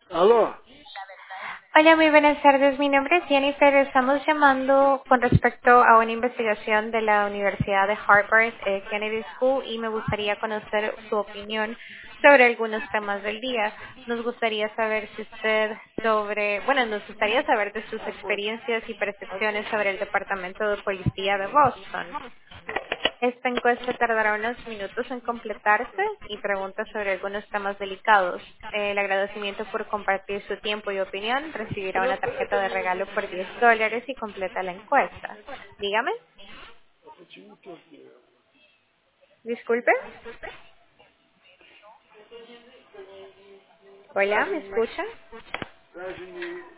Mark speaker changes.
Speaker 1: Aló.
Speaker 2: Hola, muy buenas tardes. Mi nombre es Jennifer. Estamos llamando con respecto a una investigación de la Universidad de Harvard Kennedy School y me gustaría conocer su opinión sobre algunos temas del día. Nos gustaría saber si usted nos gustaría saber de sus experiencias y percepciones sobre el Departamento de Policía de Boston. Esta encuesta tardará unos minutos en completarse y pregunta sobre algunos temas delicados. El agradecimiento por compartir su tiempo y opinión. Recibirá una tarjeta de regalo por $10 y completa la encuesta. Dígame. Disculpe. Hola, ¿me escucha?